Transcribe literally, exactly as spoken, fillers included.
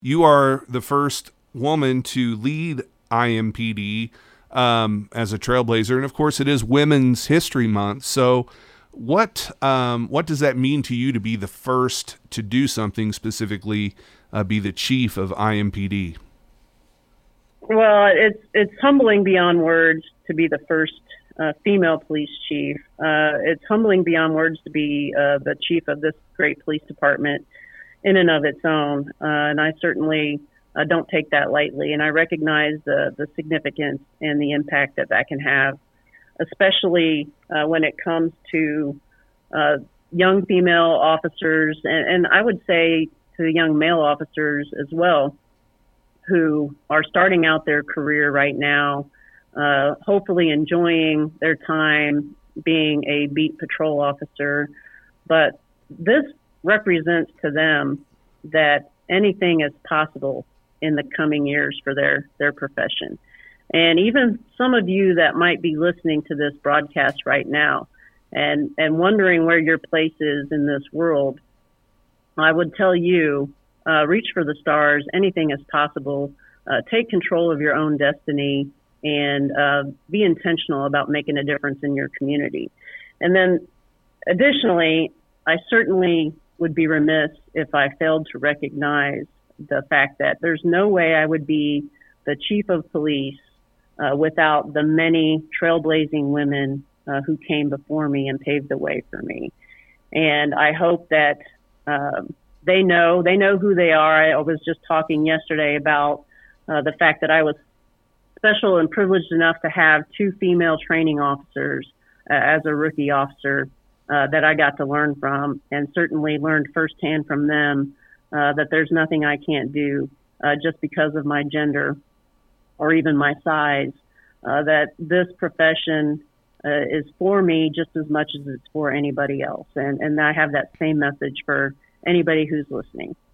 You are the first woman to lead I M P D um, as a trailblazer, and of course, it is Women's History Month. So, what um, what does that mean to you to be the first to do something, specifically uh, be the chief of I M P D? Well, it's it's humbling beyond words to be the first uh, female police chief. Uh, it's humbling beyond words to be uh, the chief of this great police department in and of its own. Uh, and I certainly uh, don't take that lightly. And I recognize the, the significance and the impact that that can have, especially uh, when it comes to uh, young female officers, and, and I would say to the young male officers as well, who are starting out their career right now, uh, hopefully enjoying their time being a beat patrol officer. But this represents to them that anything is possible in the coming years for their, their profession. And even some of you that might be listening to this broadcast right now and, and wondering where your place is in this world, I would tell you, uh, reach for the stars. Anything is possible. Uh, take control of your own destiny and uh, be intentional about making a difference in your community. And then additionally, I certainly would be remiss if I failed to recognize the fact that there's no way I would be the chief of police uh, without the many trailblazing women uh, who came before me and paved the way for me. And I hope that um, they know, they know who they are. I was just talking yesterday about uh, the fact that I was special and privileged enough to have two female training officers uh, as a rookie officer uh, that I got to learn from, and certainly learned firsthand from them uh, that there's nothing I can't do uh, just because of my gender or even my size, uh, that this profession uh, is for me just as much as it's for anybody else. And, and I have that same message for anybody who's listening.